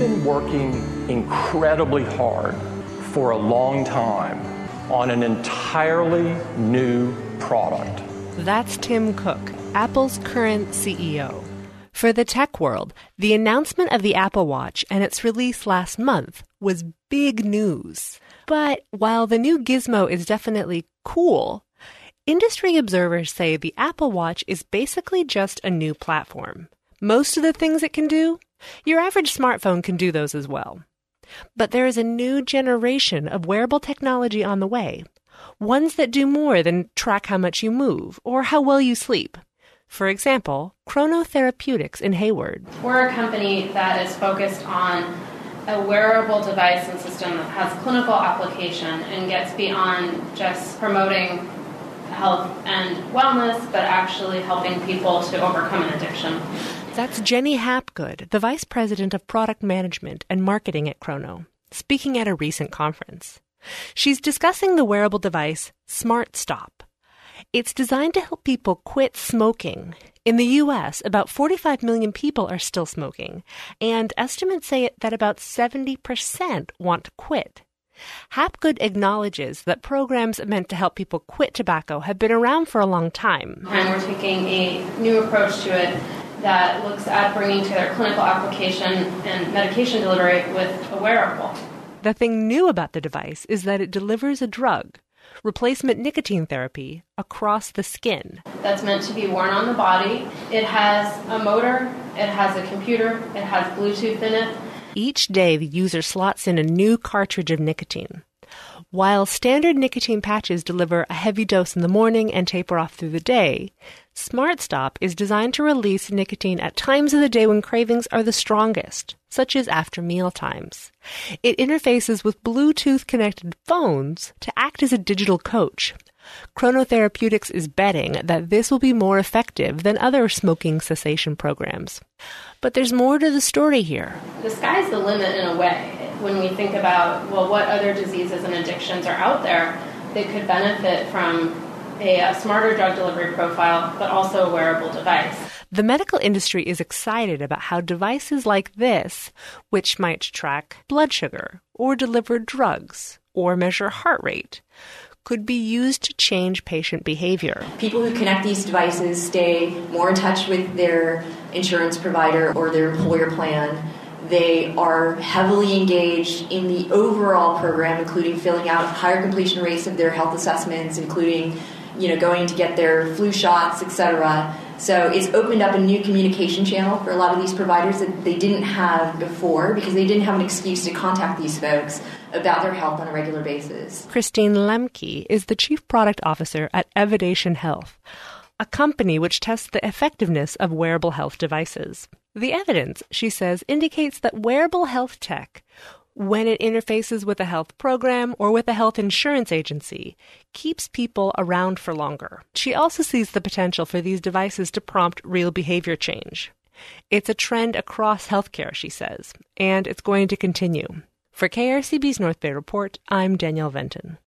been working incredibly hard for a long time on an entirely new product. That's Tim Cook, Apple's current CEO. For the tech world, the announcement of the Apple Watch and its release last month was big news. But while the new gizmo is definitely cool, industry observers say the Apple Watch is basically just a new platform. Most of the things it can do, your average smartphone can do those as well. But there is a new generation of wearable technology on the way, ones that do more than track how much you move or how well you sleep. For example, Chrono Therapeutics in Hayward. We're a company that is focused on a wearable device and system that has clinical application and gets beyond just promoting health and wellness, but actually helping people to overcome an addiction. That's Jenny Hapgood, the Vice President of Product Management and Marketing at Chrono, speaking at a recent conference. She's discussing the wearable device SmartStop. It's designed to help people quit smoking. In the U.S., about 45 million people are still smoking, and estimates say that about 70% want to quit. Hapgood acknowledges that programs meant to help people quit tobacco have been around for a long time. And we're taking a new approach to it that looks at bringing together clinical application and medication delivery with a wearable. The thing new about the device is that it delivers a drug, replacement nicotine therapy, across the skin. That's meant to be worn on the body. It has a motor, it has a computer, it has Bluetooth in it. Each day, the user slots in a new cartridge of nicotine. While standard nicotine patches deliver a heavy dose in the morning and taper off through the day, SmartStop is designed to release nicotine at times of the day when cravings are the strongest, such as after meal times. It interfaces with Bluetooth-connected phones to act as a digital coach. Chrono Therapeutics is betting that this will be more effective than other smoking cessation programs. But there's more to the story here. The sky's the limit in a way. When we think about, well, what other diseases and addictions are out there that could benefit from a smarter drug delivery profile, but also a wearable device. The medical industry is excited about how devices like this, which might track blood sugar or deliver drugs or measure heart rate, could be used to change patient behavior. People who connect these devices stay more in touch with their insurance provider or their employer plan. They are heavily engaged in the overall program, including filling out higher completion rates of their health assessments, including going to get their flu shots, etc. So it's opened up a new communication channel for a lot of these providers that they didn't have before because they didn't have an excuse to contact these folks about their health on a regular basis. Christine Lemke is the Chief Product Officer at Evidation Health, a company which tests the effectiveness of wearable health devices. The evidence, she says, indicates that wearable health tech, when it interfaces with a health program or with a health insurance agency, keeps people around for longer. She also sees the potential for these devices to prompt real behavior change. It's a trend across healthcare, she says, and it's going to continue. For KRCB's North Bay Report, I'm Danielle Venton.